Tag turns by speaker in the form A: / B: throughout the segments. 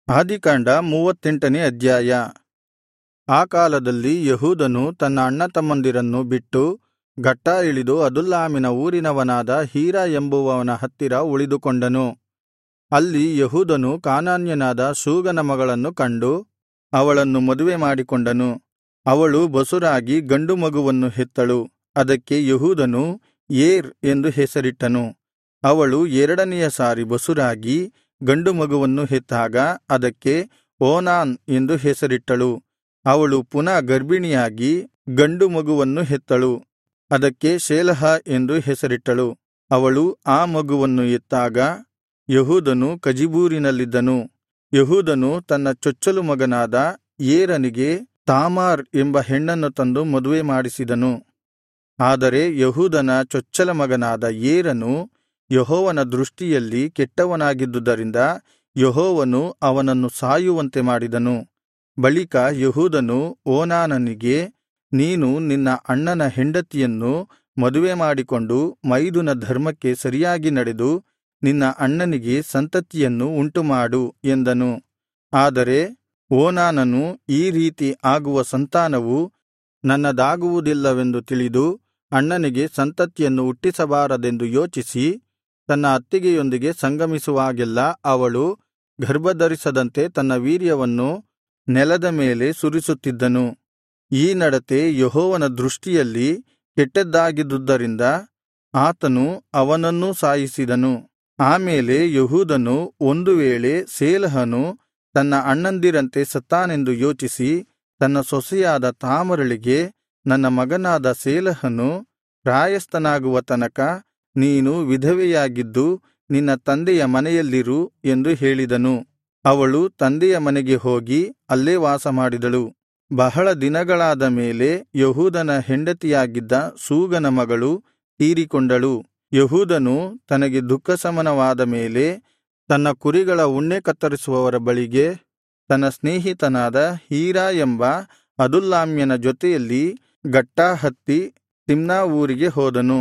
A: ಆದಿಕಾಂಡ 38ನೇ ಅಧ್ಯಾಯ. ಆ ಕಾಲದಲ್ಲಿ ಯೆಹೂದನು ತನ್ನ ಅಣ್ಣತಮ್ಮಂದಿರನ್ನು ಬಿಟ್ಟು ಗಟ್ಟಾ ಇಳಿದು ಅದುಲ್ಲಾಮಿನ ಊರಿನವನಾದ ಹೀರ ಎಂಬುವವನ ಹತ್ತಿರ ಉಳಿದುಕೊಂಡನು. ಅಲ್ಲಿ ಯೆಹೂದನು ಕಾನಾನ್ಯನಾದ ಶೂಗನ ಮಗಳನ್ನು ಕಂಡು ಅವಳನ್ನು ಮದುವೆ ಮಾಡಿಕೊಂಡನು. ಅವಳು ಬಸುರಾಗಿ ಗಂಡು ಮಗುವನ್ನು ಹೆತ್ತಳು. ಅದಕ್ಕೆ ಯೆಹೂದನು ಏರ್ ಎಂದು ಹೆಸರಿಟ್ಟನು. ಅವಳು ಎರಡನೆಯ ಸಾರಿ ಬಸುರಾಗಿ ಗಂಡು ಮಗುವನ್ನು ಹೆತ್ತಾಗ ಅದಕ್ಕೆ ಓನಾನ್ ಎಂದು ಹೆಸರಿಟ್ಟಳು. ಅವಳು ಪುನಃ ಗರ್ಭಿಣಿಯಾಗಿ ಗಂಡು ಮಗುವನ್ನು ಹೆತ್ತಳು. ಅದಕ್ಕೆ ಶೇಲಹ ಎಂದು ಹೆಸರಿಟ್ಟಳು. ಅವಳು ಆ ಮಗುವನ್ನು ಹೆತ್ತಾಗ ಯೆಹೂದನು ಕಜೀಬೂರಿನಲ್ಲಿದ್ದನು. ಯೆಹೂದನು ತನ್ನ ಚೊಚ್ಚಲು ಮಗನಾದ ಏರನಿಗೆ ತಾಮಾರ್ ಎಂಬ ಹೆಣ್ಣನ್ನು ತಂದು ಮದುವೆ ಮಾಡಿಸಿದನು. ಆದರೆ ಯೆಹೂದನ ಚೊಚ್ಚಲ ಮಗನಾದ ಏರನು ಯೆಹೋವನ ದೃಷ್ಟಿಯಲ್ಲಿ ಕೆಟ್ಟವನಾಗಿದ್ದುದರಿಂದ ಯೆಹೋವನು ಅವನನ್ನು ಸಾಯುವಂತೆ ಮಾಡಿದನು. ಬಳಿಕ ಯೆಹೂದನು ಓನಾನನಿಗೆ, ನೀನು ನಿನ್ನ ಅಣ್ಣನ ಹೆಂಡತಿಯನ್ನು ಮದುವೆ ಮಾಡಿಕೊಂಡು ಮೈದುನ ಧರ್ಮಕ್ಕೆ ಸರಿಯಾಗಿ ನಡೆದು ನಿನ್ನ ಅಣ್ಣನಿಗೆ ಸಂತತಿಯನ್ನು ಉಂಟುಮಾಡು ಎಂದನು. ಆದರೆ ಓನಾನನು ಈ ರೀತಿ ಆಗುವ ಸಂತಾನವು ನನ್ನದಾಗುವುದಿಲ್ಲವೆಂದು ತಿಳಿದು ಅಣ್ಣನಿಗೆ ಸಂತತಿಯನ್ನು ಹುಟ್ಟಿಸಬಾರದೆಂದು ಯೋಚಿಸಿ ತನ್ನ ಅತ್ತಿಗೆಯೊಂದಿಗೆ ಸಂಗಮಿಸುವಾಗೆಲ್ಲಾ ಅವಳು ಗರ್ಭಧರಿಸದಂತೆ ತನ್ನ ವೀರ್ಯವನ್ನು ನೆಲದ ಮೇಲೆ ಸುರಿಸುತ್ತಿದ್ದನು. ಈ ನಡತೆ ಯೆಹೋವನ ದೃಷ್ಟಿಯಲ್ಲಿ ಕೆಟ್ಟದ್ದಾಗಿದ್ದುದರಿಂದ ಆತನು ಅವನನ್ನೂ ಸಾಯಿಸಿದನು. ಆಮೇಲೆ ಯೆಹೂದನು ಒಂದು ವೇಳೆ ಶೇಲಹನು ತನ್ನ ಅಣ್ಣಂದಿರಂತೆ ಸತ್ತಾನೆಂದು ಯೋಚಿಸಿ ತನ್ನ ಸೊಸೆಯಾದ ತಾಮರಳಿಗೆ, ನನ್ನ ಮಗನಾದ ಶೇಲಹನು ಪ್ರಾಯಸ್ಥನಾಗುವ ತನಕ ನೀನು ವಿಧವೆಯಾಗಿದ್ದು ನಿನ್ನ ತಂದೆಯ ಮನೆಯಲ್ಲಿರು ಎಂದು ಹೇಳಿದನು. ಅವಳು ತಂದೆಯ ಮನೆಗೆ ಹೋಗಿ ಅಲ್ಲೇ ವಾಸಮಾಡಿದಳು. ಬಹಳ ದಿನಗಳಾದ ಮೇಲೆ ಯೆಹೂದನ ಹೆಂಡತಿಯಾಗಿದ್ದ ಶೂಗನ ಮಗಳು ತೀರಿಕೊಂಡಳು. ಯೆಹೂದನು ತನಗೆ ದುಃಖಶಮನವಾದ ಮೇಲೆ ತನ್ನ ಕುರಿಗಳ ಉಣ್ಣೆ ಕತ್ತರಿಸುವವರ ಬಳಿಗೆ ತನ್ನ ಸ್ನೇಹಿತನಾದ ಹೀರ ಎಂಬ ಅದುಲ್ಲಾಮ್ಯನ ಜೊತೆಯಲ್ಲಿ ಗಟ್ಟಾ ಹತ್ತಿ ತಿಮ್ನಾ ಊರಿಗೆ ಹೋದನು.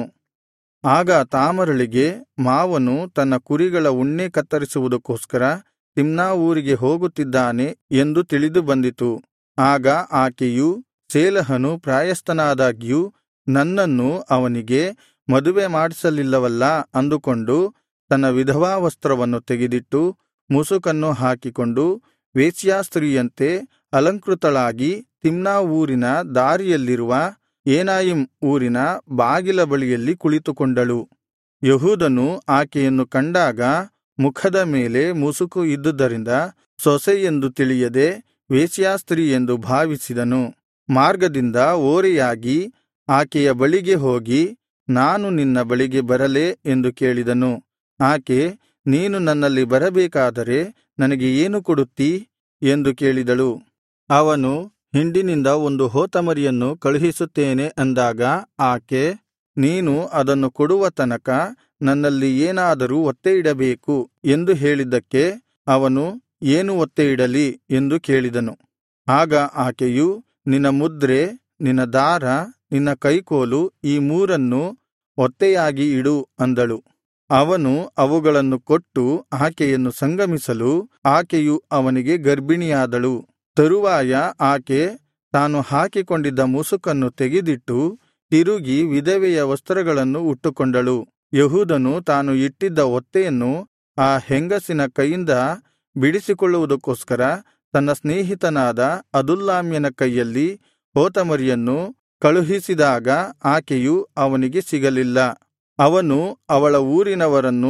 A: ಆಗ ತಾಮರಳಿಗೆ ಮಾವನು ತನ್ನ ಕುರಿಗಳ ಉಣ್ಣೆ ಕತ್ತರಿಸುವುದಕ್ಕೋಸ್ಕರ ತಿಮ್ನಾ ಊರಿಗೆ ಹೋಗುತ್ತಿದ್ದಾನೆ ಎಂದು ತಿಳಿದು ಬಂದಿತು. ಆಗ ಆಕೆಯು, ಶೇಲಹನು ಪ್ರಾಯಸ್ಥನಾದಾಗ್ಯೂ ನನ್ನನ್ನು ಅವನಿಗೆ ಮದುವೆ ಮಾಡಿಸಲಿಲ್ಲವಲ್ಲಾ ಅಂದುಕೊಂಡು ತನ್ನ ವಿಧವಾ ವಸ್ತ್ರವನ್ನು ತೆಗೆದಿಟ್ಟು ಮುಸುಕನ್ನು ಹಾಕಿಕೊಂಡು ವೇಶ್ಯಾಸ್ತ್ರೀಯಂತೆ ಅಲಂಕೃತಳಾಗಿ ತಿಮ್ನಾ ಊರಿನ ದಾರಿಯಲ್ಲಿರುವ ಏನಾಯಿಮ್ ಊರಿನ ಬಾಗಿಲ ಬಳಿಯಲ್ಲಿ ಕುಳಿತುಕೊಂಡಳು. ಯೆಹೂದನು ಆಕೆಯನ್ನು ಕಂಡಾಗ ಮುಖದ ಮೇಲೆ ಮುಸುಕು ಇದ್ದುದರಿಂದ ಸೊಸೆಯೆಂದು ತಿಳಿಯದೆ ವೇಶ್ಯಾಸ್ತ್ರೀ ಎಂದು ಭಾವಿಸಿದನು. ಮಾರ್ಗದಿಂದ ಓರೆಯಾಗಿ ಆಕೆಯ ಬಳಿಗೆ ಹೋಗಿ, ನಾನು ನಿನ್ನ ಬಳಿಗೆ ಬರಲೇ ಎಂದು ಕೇಳಿದನು. ಆಕೆ, ನೀನು ನನ್ನಲ್ಲಿ ಬರಬೇಕಾದರೆ ನನಗೆ ಏನು ಕೊಡುತ್ತೀ ಎಂದು ಕೇಳಿದಳು. ಅವನು, ಹಿಂಡಿನಿಂದ ಒಂದು ಹೋತಮರಿಯನ್ನು ಕಳುಹಿಸುತ್ತೇನೆ ಅಂದಾಗ ಆಕೆ, ನೀನು ಅದನ್ನು ಕೊಡುವ ತನಕ ನನ್ನಲ್ಲಿ ಏನಾದರೂ ಒತ್ತೆಯಿಡಬೇಕು ಎಂದು ಹೇಳಿದ್ದಕ್ಕೆ ಅವನು, ಏನು ಒತ್ತೆಯಿಡಲಿ ಎಂದು ಕೇಳಿದನು. ಆಗ ಆಕೆಯು, ನಿನ್ನ ಮುದ್ರೆ, ನಿನ್ನ ದಾರ, ನಿನ್ನ ಕೈಕೋಲು ಈ ಮೂರನ್ನು ಒತ್ತೆಯಾಗಿ ಇಡು ಅಂದಳು. ಅವನು ಅವುಗಳನ್ನು ಕೊಟ್ಟು ಆಕೆಯನ್ನು ಸಂಗಮಿಸಲು ಆಕೆಯು ಅವನಿಗೆ ಗರ್ಭಿಣಿಯಾದಳು. ತರುವಾಯ ಆಕೆ ತಾನು ಹಾಕಿಕೊಂಡಿದ್ದ ಮುಸುಕನ್ನು ತೆಗೆದಿಟ್ಟು ತಿರುಗಿ ವಿಧವೆಯ ವಸ್ತ್ರಗಳನ್ನು ಉಟ್ಟುಕೊಂಡಳು. ಯೆಹೂದನು ತಾನು ಇಟ್ಟಿದ್ದ ಒತ್ತೆಯನ್ನು ಆ ಹೆಂಗಸಿನ ಕೈಯಿಂದ ಬಿಡಿಸಿಕೊಳ್ಳುವುದಕ್ಕೋಸ್ಕರ ತನ್ನ ಸ್ನೇಹಿತನಾದ ಅದುಲ್ಲಾಮ್ಯನ ಕೈಯಲ್ಲಿ ಹೋತಮರಿಯನ್ನು ಕಳುಹಿಸಿದಾಗ ಆಕೆಯು ಅವನಿಗೆ ಸಿಗಲಿಲ್ಲ. ಅವನು ಅವಳ ಊರಿನವರನ್ನು,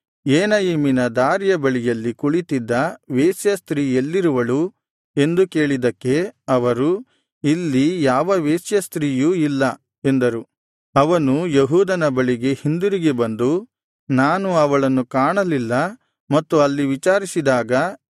A: ಏನಯಿಮಿನ ದಾರಿಯ ಬಳಿಯಲ್ಲಿ ಕುಳಿತಿದ್ದ ವೇಶ್ಯ ಸ್ತ್ರೀ ಎಲ್ಲಿರುವಳು ಎಂದು ಕೇಳಿದ್ದಕ್ಕೆ ಅವರು, ಇಲ್ಲಿ ಯಾವ ವೇಶ್ಯ ಸ್ತ್ರೀಯೂ ಇಲ್ಲ ಎಂದರು. ಅವನು ಯೆಹೂದನ ಬಳಿಗೆ ಹಿಂದಿರುಗಿ ಬಂದು, ನಾನು ಅವಳನ್ನು ಕಾಣಲಿಲ್ಲ ಮತ್ತು ಅಲ್ಲಿ ವಿಚಾರಿಸಿದಾಗ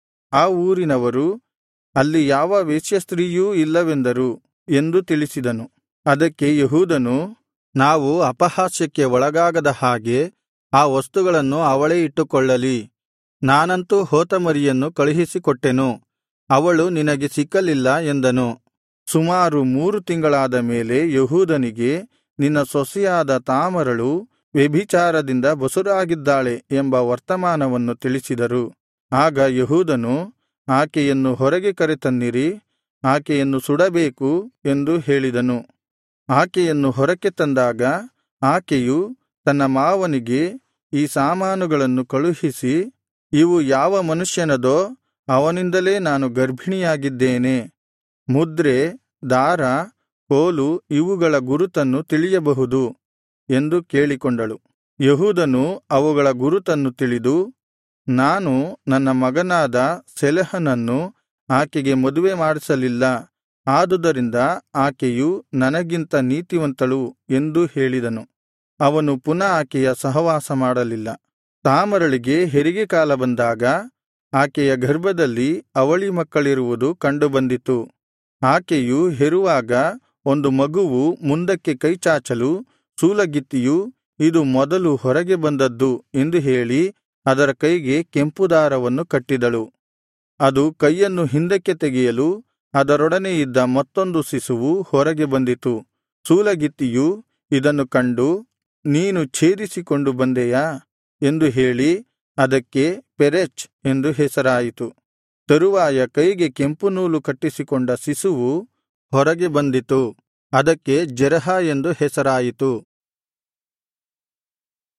A: ಆ ಊರಿನವರು, ಅಲ್ಲಿ ಯಾವ ವೇಶ್ಯಸ್ತ್ರೀಯೂ ಇಲ್ಲವೆಂದರು ಎಂದು ತಿಳಿಸಿದನು. ಅದಕ್ಕೆ ಯೆಹೂದನು, ನಾವು ಅಪಹಾಸ್ಯಕ್ಕೆ ಒಳಗಾಗದ ಹಾಗೆ ಆ ವಸ್ತುಗಳನ್ನು ಅವಳೇ ಇಟ್ಟುಕೊಳ್ಳಲಿ. ನಾನಂತೂ ಹೋತಮರಿಯನ್ನು ಕಳುಹಿಸಿಕೊಟ್ಟೆನು, ಅವಳು ನಿನಗೆ ಸಿಕ್ಕಲಿಲ್ಲ ಎಂದನು. ಸುಮಾರು 3 ತಿಂಗಳಾದ ಮೇಲೆ ಯೆಹೂದನಿಗೆ, ನಿನ್ನ ಸೊಸೆಯಾದ ತಾಮರಳು ವ್ಯಭಿಚಾರದಿಂದ ಬಸುರಾಗಿದ್ದಾಳೆ ಎಂಬ ವರ್ತಮಾನವನ್ನು ತಿಳಿಸಿದರು. ಆಗ ಯೆಹೂದನು, ಆಕೆಯನ್ನು ಹೊರಗೆ ಕರೆತನ್ನಿರಿ, ಆಕೆಯನ್ನು ಸುಡಬೇಕು ಎಂದು ಹೇಳಿದನು. ಆಕೆಯನ್ನು ಹೊರಕ್ಕೆ ತಂದಾಗ ಆಕೆಯು ತನ್ನ ಮಾವನಿಗೆ ಈ ಸಾಮಾನುಗಳನ್ನು ಕಳುಹಿಸಿ, ಇವು ಯಾವ ಮನುಷ್ಯನದೋ ಅವನಿಂದಲೇ ನಾನು ಗರ್ಭಿಣಿಯಾಗಿದ್ದೇನೆ. ಮುದ್ರೆ, ದಾರ, ಕೋಲು ಇವುಗಳ ಗುರುತನ್ನು ತಿಳಿಯಬಹುದು ಎಂದು ಕೇಳಿಕೊಂಡಳು. ಯೆಹೂದನು ಅವುಗಳ ಗುರುತನ್ನು ತಿಳಿದು, ನಾನು ನನ್ನ ಮಗನಾದ ಶೆಲಹನನ್ನು ಆಕೆಗೆ ಮದುವೆ ಮಾಡಿಸಲಿಲ್ಲ, ಆದುದರಿಂದ ಆಕೆಯು ನನಗಿಂತ ನೀತಿವಂತಳು ಎಂದು ಹೇಳಿದನು. ಅವನು ಪುನಃ ಆಕೆಯ ಸಹವಾಸ ಮಾಡಲಿಲ್ಲ. ತಾಮರಳಿಗೆ ಹೆರಿಗೆ ಕಾಲ ಬಂದಾಗ ಆಕೆಯ ಗರ್ಭದಲ್ಲಿ ಅವಳಿ ಮಕ್ಕಳಿರುವುದು ಕಂಡುಬಂದಿತು. ಆಕೆಯು ಹೆರುವಾಗ ಒಂದು ಮಗುವು ಮುಂದಕ್ಕೆ ಕೈಚಾಚಲು ಸೂಲಗಿತ್ತಿಯು, ಇದು ಮೊದಲು ಹೊರಗೆ ಬಂದದ್ದು ಎಂದು ಹೇಳಿ ಅದರ ಕೈಗೆ ಕೆಂಪು ದಾರವನ್ನು ಕಟ್ಟಿದಳು. ಅದು ಕೈಯನ್ನು ಹಿಂದಕ್ಕೆ ತೆಗೆಯಲು ಅದರೊಡನೆ ಇದ್ದ ಮತ್ತೊಂದು ಶಿಶುವು ಹೊರಗೆ ಬಂದಿತು. ಸೂಲಗಿತ್ತಿಯು ಇದನ್ನು ಕಂಡು, ನೀನು ಛೇದಿಸಿಕೊಂಡು ಬಂದೆಯಾ ಎಂದು ಹೇಳಿ ಅದಕ್ಕೆ ಪೆರೆಚ್ ಎಂದು ಹೆಸರಾಯಿತು. ತರುವಾಯ ಕೈಗೆ ಕೆಂಪು ನೂಲು ಕಟ್ಟಿಸಿಕೊಂಡ ಶಿಶುವು ಹೊರಗೆ ಬಂದಿತು. ಅದಕ್ಕೆ ಜೆರಹ ಎಂದು ಹೆಸರಾಯಿತು.